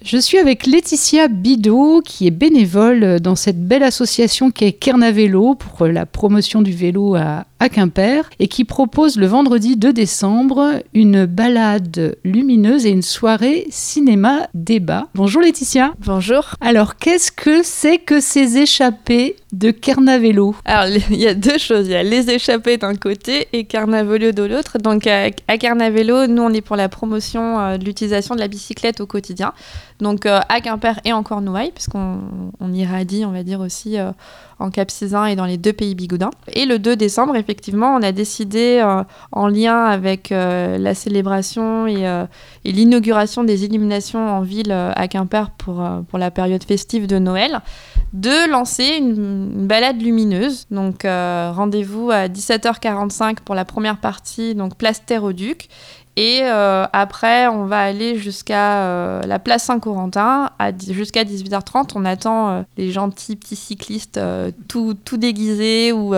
Je suis avec Laetitia Bidot, qui est bénévole dans cette belle association qui est Kernavélo pour la promotion du vélo à Quimper et qui propose le vendredi 2 décembre une balade lumineuse et une soirée cinéma-débat. Bonjour Laetitia. Bonjour. Alors, qu'est-ce que c'est que ces échappées de Kernavélo ? Alors, il y a deux choses. Il y a les échappées d'un côté et Kernavélo de l'autre. Donc, à Kernavélo, nous, on est pour la promotion de l'utilisation de la bicyclette au quotidien. Donc, à Quimper et en Cornouailles, parce qu'on irradie, on va dire aussi, en Cap-Sizun et dans les deux pays bigoudins. Et le 2 décembre, effectivement, on a décidé, en lien avec la célébration et l'inauguration des illuminations en ville à Quimper pour la période festive de Noël, de lancer une balade lumineuse. Donc, rendez-vous à 17h45 pour la première partie, donc place Terre-au-Duc. Et après, on va aller jusqu'à la place Saint-Corentin, jusqu'à 18h30. On attend les gentils petits cyclistes tout déguisés ou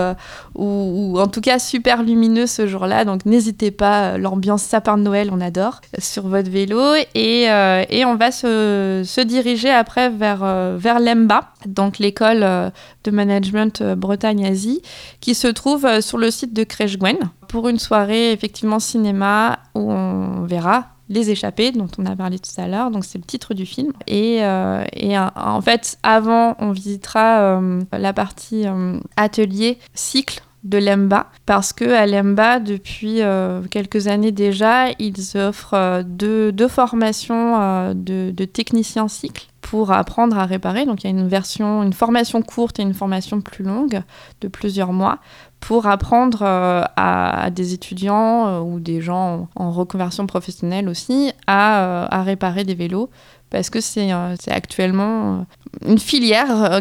en tout cas super lumineux ce jour-là. Donc n'hésitez pas, l'ambiance sapin de Noël, on adore, sur votre vélo. Et on va se diriger après vers l'EMBA, donc l'école de management Bretagne-Asie, qui se trouve sur le site de Crèche-Gwen, pour une soirée effectivement cinéma où on verra Les Échappées, dont on a parlé tout à l'heure, donc c'est le titre du film. Et en fait, avant, on visitera la partie atelier cycle de l'EMBA, parce qu'à l'EMBA, depuis quelques années déjà, ils offrent deux formations de techniciens cycle pour apprendre à réparer. Donc il y a une formation courte et une formation plus longue de plusieurs mois pour apprendre à des étudiants ou des gens en reconversion professionnelle aussi à réparer des vélos, parce que c'est actuellement une filière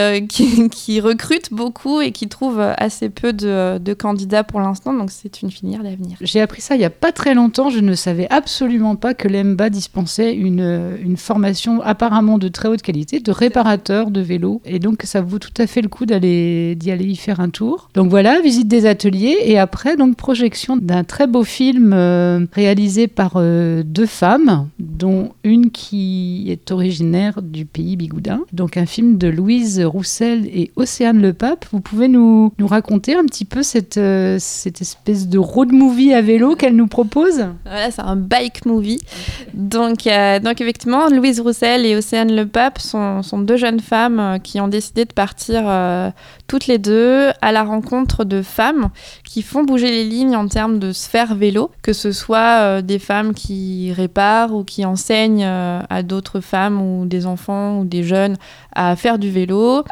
qui recrute beaucoup et qui trouve assez peu de candidats pour l'instant, donc c'est une filière d'avenir. J'ai appris ça il n'y a pas très longtemps, je ne savais absolument pas que l'EMBA dispensait une formation apparemment de très haute qualité de réparateur de vélos, et donc ça vaut tout à fait le coup d'y aller y faire un tour. Donc voilà, visite des ateliers et après donc projection d'un très beau film réalisé par deux femmes, dont une qui est originaire du pays bigoudin. Donc un film de Louise Roussel et Océane Lepape. Vous pouvez nous raconter un petit peu cette espèce de road movie à vélo qu'elle nous propose ? Voilà, c'est un bike movie. Donc effectivement, Louise Roussel et Océane Lepape sont deux jeunes femmes qui ont décidé de partir toutes les deux à la rencontre de femmes qui font bouger les lignes en termes de sphère vélo, que ce soit des femmes qui réparent ou qui enseignent à d'autres femmes ou des enfants ou des jeunes à faire du vélo,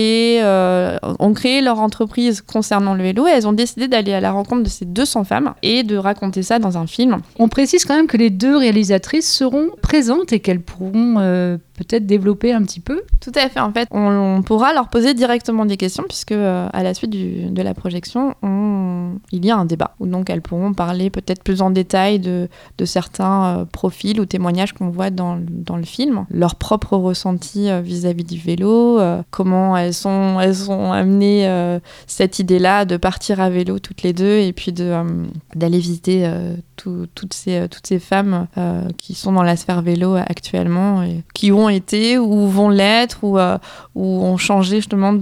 ont créé leur entreprise concernant le vélo, et elles ont décidé d'aller à la rencontre de ces 200 femmes et de raconter ça dans un film. On précise quand même que les deux réalisatrices seront présentes et qu'elles pourront peut-être développer un petit peu. Tout à fait, en fait, on pourra leur poser directement des questions, puisque à la suite de la projection, il y a un débat, où donc elles pourront parler peut-être plus en détail de certains profils ou témoignages qu'on voit dans le film, leur propre ressenti vis-à-vis du vélo, comment elles sont amenées cette idée-là de partir à vélo toutes les deux, et puis d'aller visiter toutes ces femmes qui sont dans la sphère vélo actuellement, et qui ont été ou vont l'être ou ont changé justement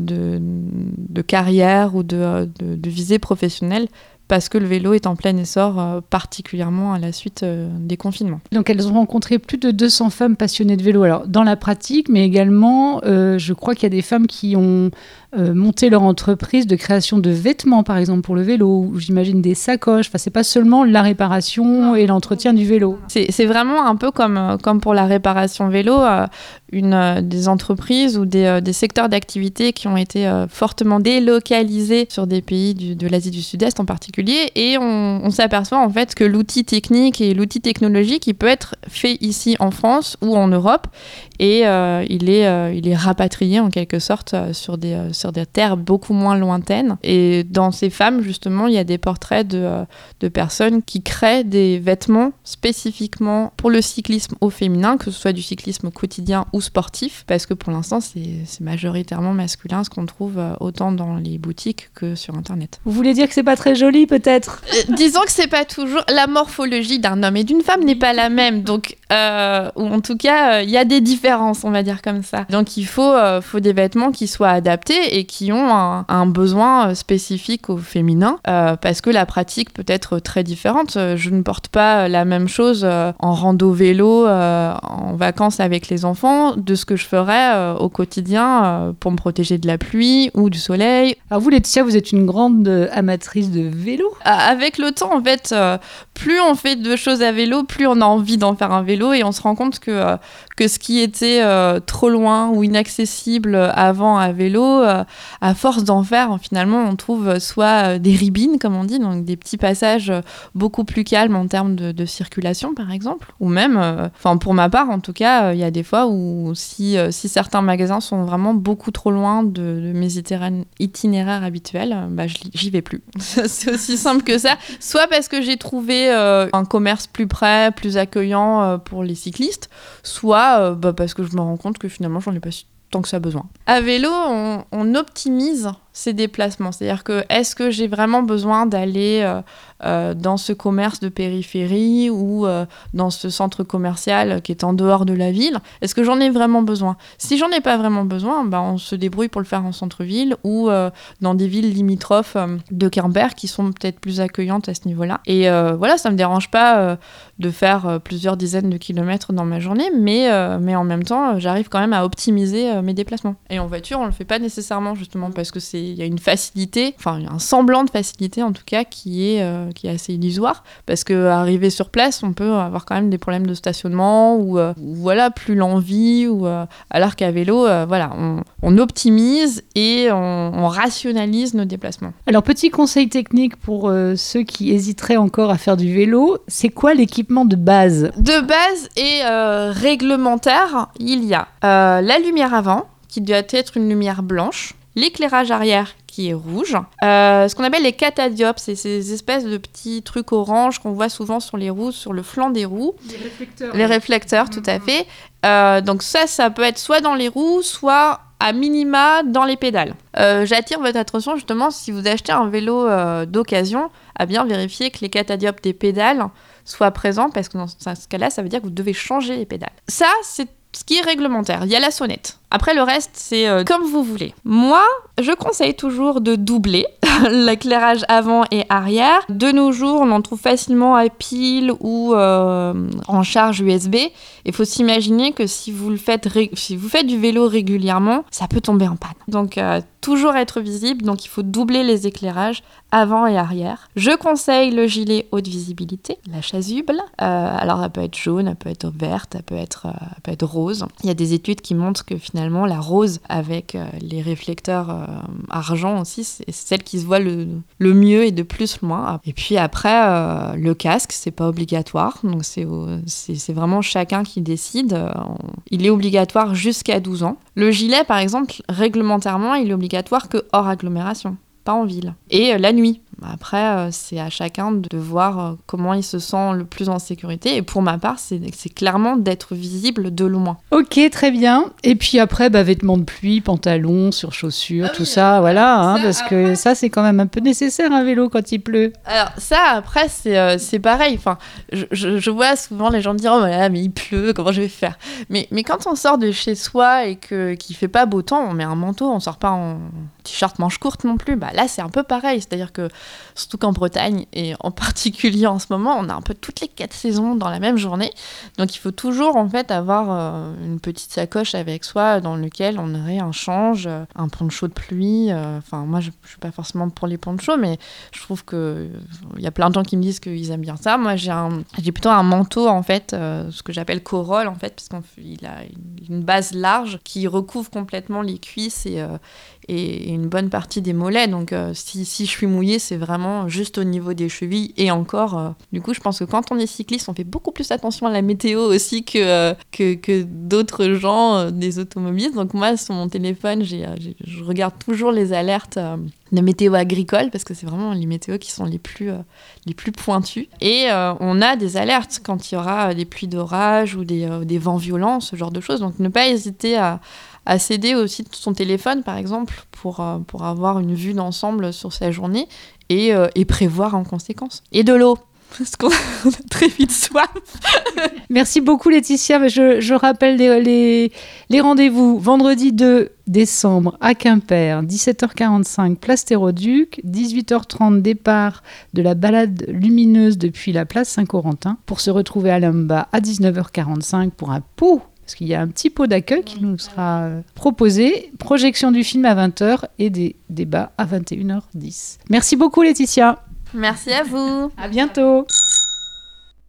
de carrière ou de visée professionnelle, parce que le vélo est en plein essor, particulièrement à la suite des confinements. Donc elles ont rencontré plus de 200 femmes passionnées de vélo, alors dans la pratique, mais également je crois qu'il y a des femmes qui ont monté leur entreprise de création de vêtements, par exemple pour le vélo, ou j'imagine des sacoches. Enfin, c'est pas seulement la réparation et l'entretien du vélo. C'est vraiment un peu comme pour la réparation vélo, des entreprises ou des secteurs d'activité qui ont été fortement délocalisés sur des pays de l'Asie du Sud-Est en particulier, et on s'aperçoit en fait que l'outil technique et l'outil technologique, il peut être fait ici en France ou en Europe, et il est rapatrié en quelque sorte sur des terres beaucoup moins lointaines. Et dans ces femmes, justement, il y a des portraits de personnes qui créent des vêtements spécifiquement pour le cyclisme au féminin, que ce soit du cyclisme quotidien ou sportif, parce que pour l'instant, c'est majoritairement masculin, ce qu'on trouve autant dans les boutiques que sur Internet. Vous voulez dire que c'est pas très joli, peut-être ? Disons que c'est pas toujours... La morphologie d'un homme et d'une femme n'est pas la même, donc ou en tout cas, il y a des différences, on va dire comme ça. Donc il faut des vêtements qui soient adaptés et qui ont un besoin spécifique au féminin, parce que la pratique peut être très différente. Je ne porte pas la même chose en rando vélo, en vacances avec les enfants, de ce que je ferais au quotidien pour me protéger de la pluie ou du soleil. Alors vous, Laetitia, vous êtes une grande amatrice de vélo. Avec le temps, en fait, plus on fait de choses à vélo, plus on a envie d'en faire un vélo, et on se rend compte que ce qui était trop loin ou inaccessible avant à vélo, à force d'en faire, finalement, on trouve soit des ribines, comme on dit, donc des petits passages beaucoup plus calmes en termes de circulation, par exemple, ou même, pour ma part, en tout cas, il y a des fois où si certains magasins sont vraiment beaucoup trop loin de mes itinéraires habituels, j'y vais plus. C'est aussi simple que ça. Soit parce que j'ai trouvé un commerce plus près, plus accueillant pour les cyclistes, soit parce que je me rends compte que finalement, j'en ai pas tant que ça besoin. À vélo, on optimise ses déplacements. C'est-à-dire que est-ce que j'ai vraiment besoin d'aller dans ce commerce de périphérie ou dans ce centre commercial qui est en dehors de la ville? Est-ce que j'en ai vraiment besoin? Si j'en ai pas vraiment besoin, on se débrouille pour le faire en centre-ville ou dans des villes limitrophes de Quimper qui sont peut-être plus accueillantes à ce niveau-là. Et voilà, ça me dérange pas de faire plusieurs dizaines de kilomètres dans ma journée, mais en même temps, j'arrive quand même à optimiser mes déplacements. Et en voiture, on le fait pas nécessairement, justement, parce que il y a une facilité, un semblant de facilité en tout cas qui est assez illusoire, parce que arriver sur place, on peut avoir quand même des problèmes de stationnement ou voilà, plus l'envie, ou alors qu'à vélo, on optimise et on rationalise nos déplacements. Alors, petit conseil technique pour ceux qui hésiteraient encore à faire du vélo, c'est quoi l'équipement de base? De base et réglementaire, il y a la lumière avant, qui doit être une lumière blanche, l'éclairage arrière qui est rouge, ce qu'on appelle les catadiopes, c'est ces espèces de petits trucs orange qu'on voit souvent sur les roues, sur le flanc des roues. Les réflecteurs, tout à fait. Donc ça peut être soit dans les roues, soit à minima dans les pédales. J'attire votre attention justement, si vous achetez un vélo d'occasion, à bien vérifier que les catadiopes des pédales soient présents, parce que dans ce cas-là, ça veut dire que vous devez changer les pédales. Ça, c'est ce qui est réglementaire. Il y a la sonnette. Après, le reste, c'est comme vous voulez. Moi, je conseille toujours de doubler l'éclairage avant et arrière. De nos jours, on en trouve facilement à pile ou en charge USB. Il faut s'imaginer que si vous faites du vélo régulièrement, ça peut tomber en panne. Donc, toujours être visible. Donc, il faut doubler les éclairages avant et arrière. Je conseille le gilet haute visibilité, la chasuble. Alors, elle peut être jaune, elle peut être verte, elle peut être rose. Il y a des études qui montrent que finalement, la rose avec les réflecteurs argent aussi, c'est celle qui se voit le mieux et de plus loin. Et puis après, le casque, c'est pas obligatoire. Donc, c'est vraiment chacun qui décide. Il est obligatoire jusqu'à 12 ans. Le gilet, par exemple, réglementairement, il est obligatoire que hors agglomération, pas en ville. Et la nuit. Après, c'est à chacun de voir comment il se sent le plus en sécurité. Et pour ma part, c'est clairement d'être visible de loin. Ok, très bien. Et puis après, vêtements de pluie, pantalons, surchaussures, tout ça, voilà. Parce que ça, c'est quand même un peu nécessaire, un vélo, quand il pleut. Alors ça, après, c'est pareil. Je vois souvent les gens dire « Oh là, mais il pleut, comment je vais faire ?» Mais quand on sort de chez soi et qu'il fait pas beau temps, on met un manteau, on sort pas en t-shirt manche courte non plus. Là, c'est un peu pareil. C'est-à-dire que surtout qu'en Bretagne, et en particulier en ce moment, on a un peu toutes les 4 saisons dans la même journée. Donc il faut toujours en fait avoir une petite sacoche avec soi dans lequel on aurait un change, un poncho de pluie. Moi, je suis pas forcément pour les ponchos, mais je trouve que il y a plein de gens qui me disent qu'ils aiment bien ça. Moi, j'ai plutôt un manteau en fait, ce que j'appelle corolle en fait, parce qu'il a une base large qui recouvre complètement les cuisses et une bonne partie des mollets. Donc si je suis mouillée, c'est vraiment juste au niveau des chevilles. Et encore, du coup, je pense que quand on est cycliste, on fait beaucoup plus attention à la météo aussi que d'autres gens, des automobilistes. Donc moi, sur mon téléphone, je regarde toujours les alertes de météo agricole, parce que c'est vraiment les météos qui sont les plus pointues. Et on a des alertes quand il y aura des pluies d'orage ou des vents violents, ce genre de choses. Donc ne pas hésiter à s'aider aussi de son téléphone, par exemple, pour avoir une vue d'ensemble sur sa journée et prévoir en conséquence. Et de l'eau. parce qu'on a très vite soif. Merci beaucoup Laetitia. Je rappelle les rendez-vous. Vendredi 2 décembre à Quimper, 17h45 place Théroduc, 18h30 départ de la balade lumineuse depuis la place Saint-Corentin pour se retrouver à l'Amba à 19h45 pour un pot. Parce qu'il y a un petit pot d'accueil qui nous sera proposé. Projection du film à 20h et des débats à 21h10. Merci beaucoup Laetitia. Merci à vous. À bientôt.